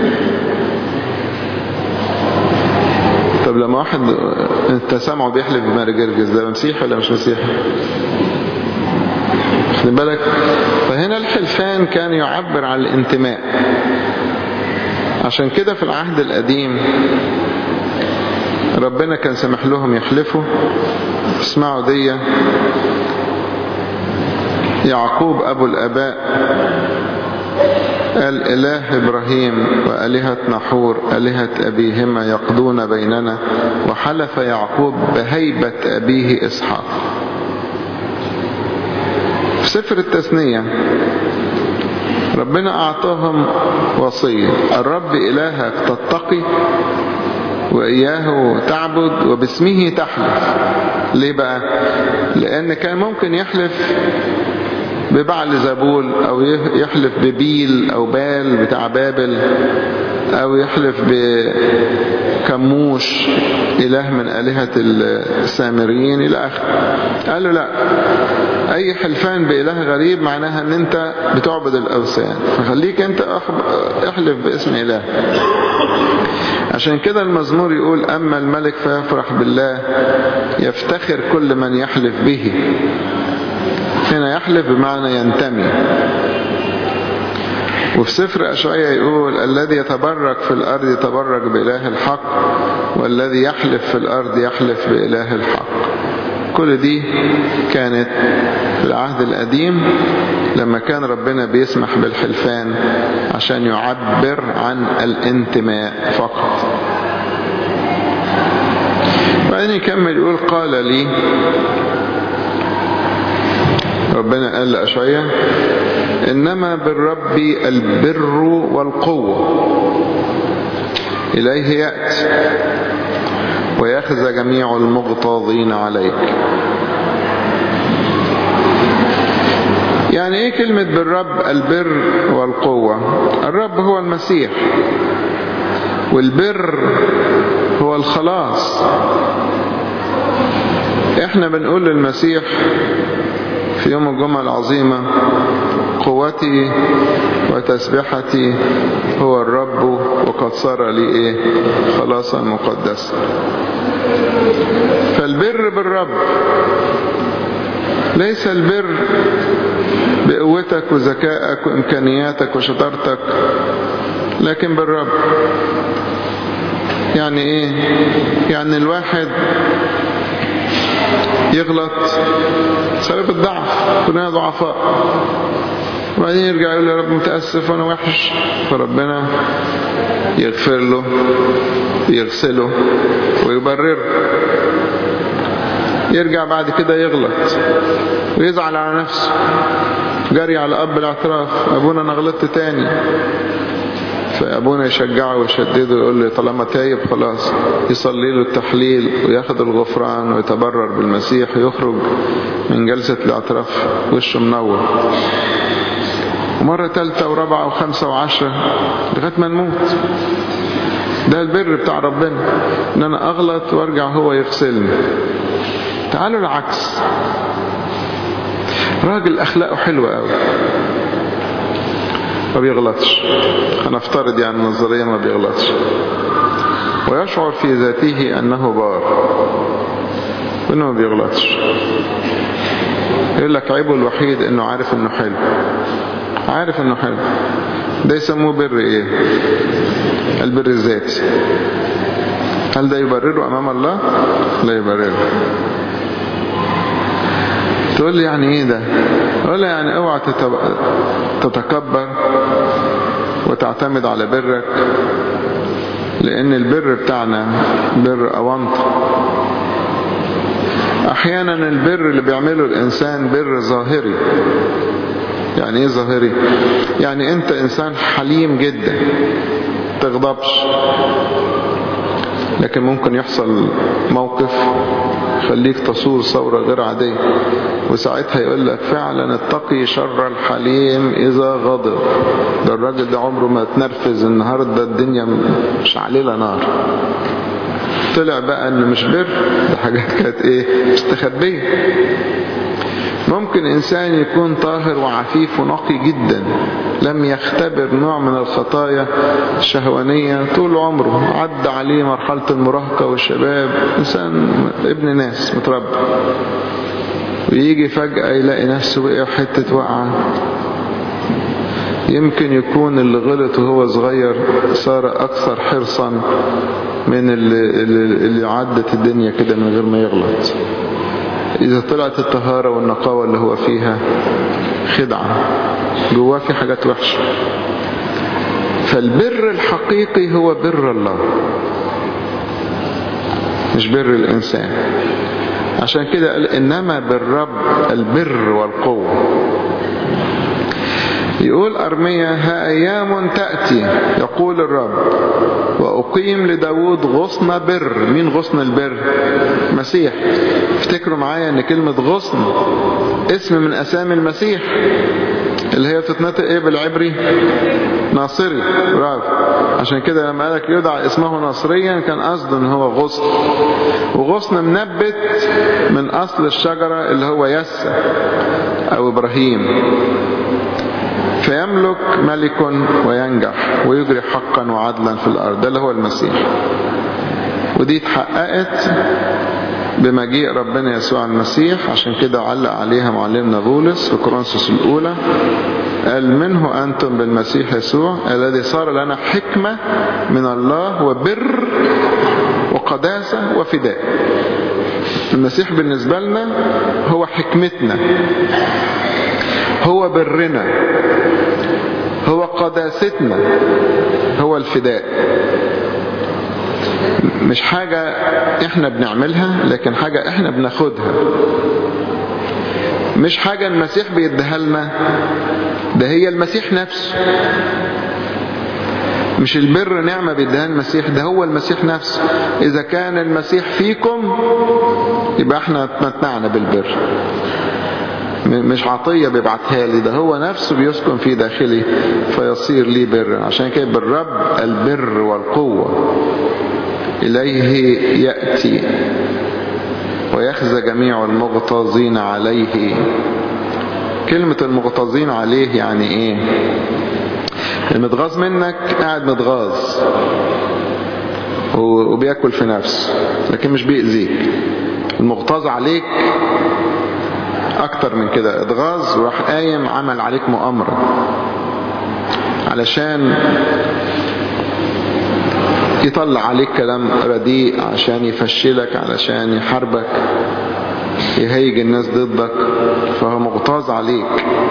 طب لما واحد انت سامعه بيحلف بماري جرجس، ده مسيحي ولا مش مسيحي؟ خد بالك. فهنا الحلفان كان يعبر عن الانتماء. عشان كده في العهد القديم ربنا كان سمح لهم يحلفوا. اسمعوا دي، يعقوب أبو الآباء قال: إله إبراهيم وآلهة نحور آلهة أبيهما يقضون بيننا. وحلف يعقوب بهيبة أبيه إسحاق. في سفر التثنية ربنا أعطاهم وصية: الرب إلهك تتقي وإياه تعبد وباسمه تحلف. ليه بقى؟ لأن كان ممكن يحلف ببعل زبول، أو يحلف ببيل أو بال بتاع بابل، أو يحلف بكموش إله من آلهة السامريين إلى آخره. قال له لا، أي حلفان بإله غريب معناها أن أنت بتعبد الأوثان، فخليك أنت احلف باسم إله. عشان كده المزمور يقول: أما الملك فيفرح بالله، يفتخر كل من يحلف به. هنا يحلف بمعنى ينتمي. وفي سفر أشعياء يقول: الذي يتبرك في الأرض يتبرك بإله الحق، والذي يحلف في الأرض يحلف بإله الحق. كل دي كانت في العهد القديم لما كان ربنا بيسمح بالحلفان عشان يعبر عن الانتماء فقط. بعدين يكمل يقول: قال لي ربنا قال لأشعياء: إنما بالرب البر والقوة، إليه يأتي ويخزى جميع المغتاظين عليك. يعني ايه كلمة بالرب البر والقوة؟ الرب هو المسيح، والبر هو الخلاص. احنا بنقول للمسيح في يوم الجمعة العظيمة: قوتي وتسبحتي هو الرب، وقد صار لي ايه؟ خلاصا مقدسا. فالبر بالرب، ليس البر بقوتك وذكائك وإمكانياتك وشطارتك، لكن بالرب. يعني ايه؟ يعني الواحد يغلط سبب الضعف، كلنا ضعفاء، وبعدين يرجع يقول: يا رب متأسف وانا وحش، فربنا يغفر له، يغسله ويبرره. يرجع بعد كده يغلط ويزعل على نفسه، جري على أب الاعتراف: أبونا أنا غلطت تاني. فأبونا يشجعه ويشدده ويقول له: طالما تايب خلاص. يصلي له التحليل وياخد الغفران ويتبرر بالمسيح، ويخرج من جلسة الاعتراف وشه منور. ومرة ثالثة ورابعة وخمسة وعشرة لغاية ما نموت. ده البر بتاع ربنا، ان انا اغلط وارجع هو يغسلني. تعالوا العكس، راجل اخلاقه حلوة قوي ما بيغلطش، هنفترض يعني نظريا ما بيغلطش، ويشعر في ذاته انه بار وانه ما بيغلطش. يقول لك عيبه الوحيد انه عارف انه حلو، عارف انه حلو. ده يسموه بر ايه؟ البر الذاتي. هل ده يبرره امام الله؟ لا يبرره. تقول لي يعني ايه ده؟ اقول لي يعني اوعى تتكبر وتعتمد على برك، لان البر بتاعنا بر أونطة. احيانا البر اللي بيعمله الانسان بر ظاهري. يعني ايه ظاهري؟ يعني انت انسان حليم جدا تغضبش، لكن ممكن يحصل موقف خليك تصور ثورة غير عادية، وساعتها يقول لك فعلا اتقي شر الحليم إذا غضب. ده الراجل ده عمره ما تنرفز، النهاردة الدنيا مش عليها نار. طلع بقى انه مش بر، ده حاجات كانت ايه؟ مستخبية. ممكن ممكن إنسان يكون طاهر وعفيف ونقي جدا، لم يختبر نوع من الخطايا الشهوانية طول عمره، عدى عليه مرحلة المراهقة والشباب، إنسان ابن ناس متربى، ويجي فجأة يلاقي نفسه وقع حتة وقعة. يمكن يكون اللي غلط وهو صغير صار أكثر حرصا من اللي, اللي عدت الدنيا كده من غير ما يغلط. إذا طلعت الطهارة والنقاوة اللي هو فيها خدعة، جواه في حاجات وحشة. فالبر الحقيقي هو بر الله، مش بر الإنسان. عشان كده قال إنما بالرب البر والقوة. يقول أرميا: ها أيام تأتي يقول الرب وأقيم لداود غصن بر. مين غصن البر؟ مسيح. افتكروا معايا ان كلمة غصن اسم من أسامي المسيح، اللي هي بتتنطق ايه بالعبري؟ ناصري. برافو. عشان كده لما قالك يدعى اسمه ناصريا كان قصده ان هو غصن، وغصن منبت من أصل الشجرة اللي هو يسى أو إبراهيم. فيملك ملك وينجح ويجري حقا وعدلا في الأرض. ده اللي هو المسيح. ودي اتحققت بمجيء ربنا يسوع المسيح. عشان كده علق عليها معلمنا بولس في كورنثوس الأولى، قال: منه أنتم بالمسيح يسوع الذي صار لنا حكمة من الله وبر وقداسة وفداء. المسيح بالنسبة لنا هو حكمتنا، هو برنا، هو قداستنا، هو الفداء. مش حاجة احنا بنعملها، لكن حاجة احنا بناخدها. مش حاجة المسيح بيديها لنا، ده هي المسيح نفسه. مش البر نعمة بيديها المسيح، ده هو المسيح نفسه. إذا كان المسيح فيكم يبقى احنا اتمتعنا بالبر، مش عطية بيبعتها لي، ده هو نفسه بيسكن في داخلي فيصير لي بر. عشان كده بالرب البر والقوة إليه يأتي ويخزى جميع المغتاظين عليه. كلمة المغتاظين عليه يعني ايه؟ المتغاظ منك قاعد متغاظ وبيأكل في نفسه لكن مش بيأذيك. المغتاظ عليك اكتر من كده، اتغاظ وراح قايم عمل عليك مؤامرة علشان يطلع عليك كلام رديء، عشان يفشلك، علشان يحاربك، يهيج الناس ضدك. فهو مغتاظ عليك.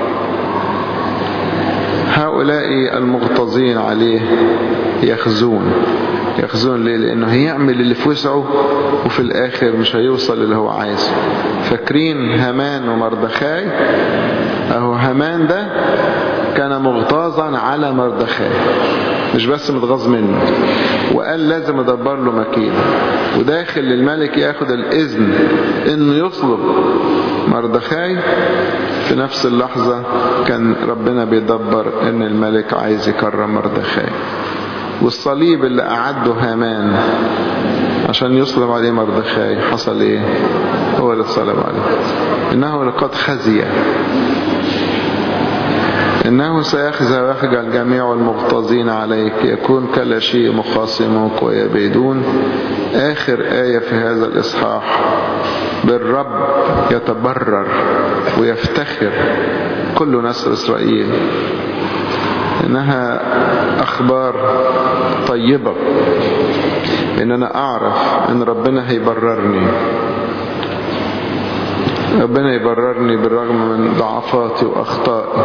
هؤلاء المغتاظين عليه يخزون. يخزون ليه؟ لأنه هيعمل اللي في وسعه وفي الآخر مش هيوصل اللي هو عايزه. فاكرين هامان ومردخاي؟ أهو هامان ده كان مغتاظا على مردخاي، مش بس متغاظ منه، وقال لازم ادبر له مكيدة، وداخل للملك ياخد الإذن انه يصلب مردخاي. في نفس اللحظة كان ربنا بيدبر ان الملك عايز يكرم مردخاي. والصليب اللي أعده هامان عشان يصلب عليه مردخاي حصل ايه؟ هو اللي اتصلب عليه. انه لقد خزي، إنه سيخزى ويخجل جميع المغتاظين عليك، يكون كلا شيء مخاصموك ويبيدون. آخر آية في هذا الإصحاح: بالرب يتبرر ويفتخر كل نسل إسرائيل. إنها أخبار طيبة، إن أنا أعرف إن ربنا هيبررني، ربنا يبررني بالرغم من ضعفاتي وأخطائي.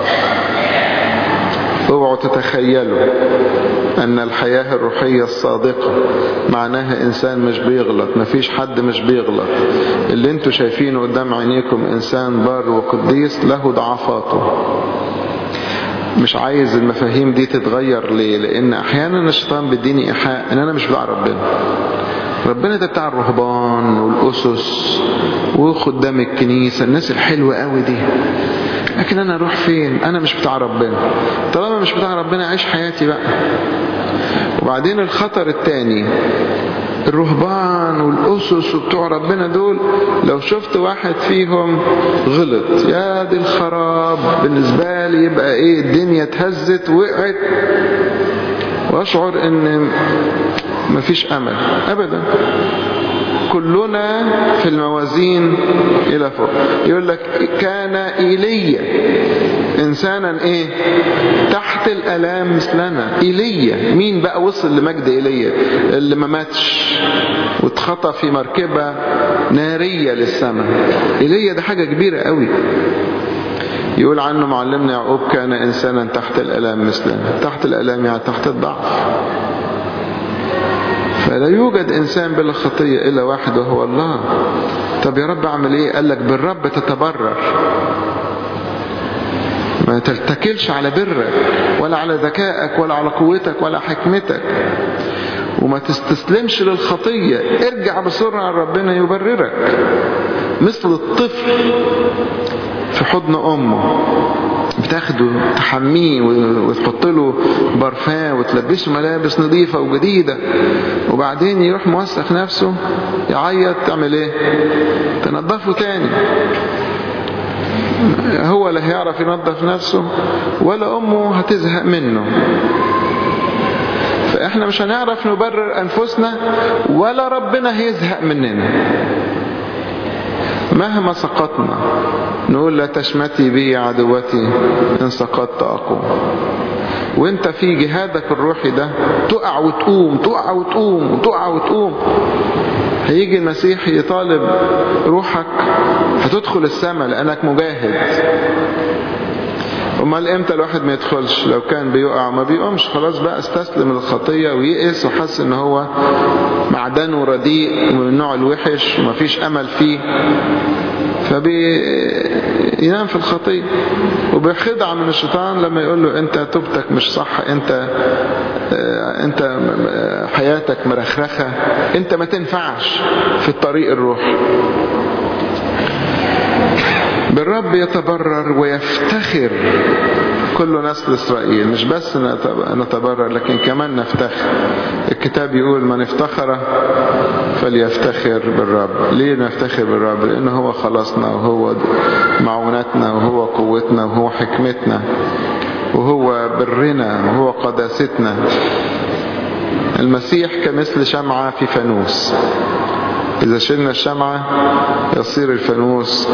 اوعوا تتخيلوا أن الحياة الروحية الصادقة معناها إنسان مش بيغلط. مفيش حد مش بيغلط. اللي انتوا شايفينه قدام عينيكم إنسان بار وقديس له ضعفاته. مش عايز المفاهيم دي تتغير. ليه؟ لأن أحيانا الشيطان بيديني إيحاء إن أنا مش بتاع ربنا. ربنا ده بتاع الرهبان والأسس وخدام الكنيسة، الناس الحلوة قوي دي، لكن أنا أروح فين؟ أنا مش بتاع ربنا. طالما مش بتاع ربنا أعيش حياتي بقى. وبعدين الخطر التاني الرهبان والأسس وبتوع ربنا دول لو شفت واحد فيهم غلط، يا دي الخراب بالنسبة لي، يبقى ايه الدنيا اتهزت وقعت، واشعر ان مفيش امل ابدا. كلنا في الموازين الى فوق. يقول لك كان ايليا انسانا ايه تحت الالام مثلنا. ايليا مين بقى وصل لمجد ايليا؟ اللي ما ماتش واتخطى في مركبة نارية للسماء. ايليا ده حاجة كبيرة قوي. يقول عنه معلمنا يعقوب كان انسانا تحت الالام مثلنا. تحت الالام يعني تحت الضعف. فلا يوجد إنسان بلا خطية إلا واحد وهو الله. طب يا رب أعمل إيه؟ قال لك بالرب تتبرر. ما تتكلش على برك ولا على ذكائك ولا على قوتك ولا حكمتك، وما تستسلمش للخطية. ارجع بسرعة ربنا يبررك، مثل الطفل في حضن أمه، بتاخده تحميه وتحط له برفان وتلبسه ملابس نظيفة وجديدة، وبعدين يروح موسخ نفسه يعيط، تعمل ايه؟ تنظفه تاني. هو لا هيعرف ينظف نفسه ولا أمه هتزهق منه. فإحنا مش هنعرف نبرر أنفسنا ولا ربنا هيزهق مننا. مهما سقطنا نقول لا تشمتي بي عدوتي إن سقطت أقوم. وانت في جهادك الروحي ده تقع وتقوم، تقع وتقوم، وتقع وتقوم. هيجي المسيح يطالب روحك، هتدخل السماء لأنك مجاهد. امال امتى الواحد ما يدخلش؟ لو كان بيقع ما بيقومش، خلاص بقى استسلم للخطية ويئس وحس ان هو معدنه رديء ومن النوع الوحش ومفيش امل فيه، فبينام في الخطية. وبيخدع من الشيطان لما يقول له انت توبتك مش صح، انت انت حياتك مرخرخة، انت ما تنفعش في الطريق الروحي. بالرب يتبرر ويفتخر كل نسل إسرائيل. مش بس نتبرر لكن كمان نفتخر. الكتاب يقول من افتخر فليفتخر بالرب. ليه نفتخر بالرب؟ لأنه هو خلصنا، وهو معونتنا، وهو قوتنا، وهو حكمتنا، وهو برنا، وهو قداستنا. المسيح كمثل شمعة في فانوس. إذا شلنا الشمعة يصير الفانوس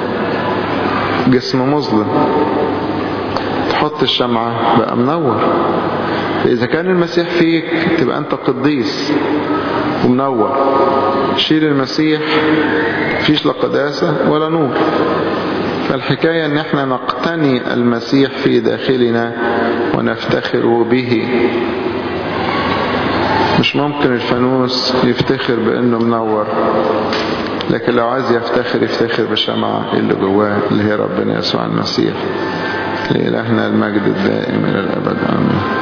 جسم مظلم. تحط الشمعة بقى منور. فإذا كان المسيح فيك تبقى أنت قديس ومنور. شيل المسيح فيش لا قداسة ولا نور. فالحكاية ان احنا نقتني المسيح في داخلنا ونفتخر به. مش ممكن الفانوس يفتخر بانه منور، لكن لو عايز يفتخر يفتخر بشمعة اللي جواه اللي هي ربنا يسوع المسيح. لإلهنا المجد الدائم إلى الأبد. آمين.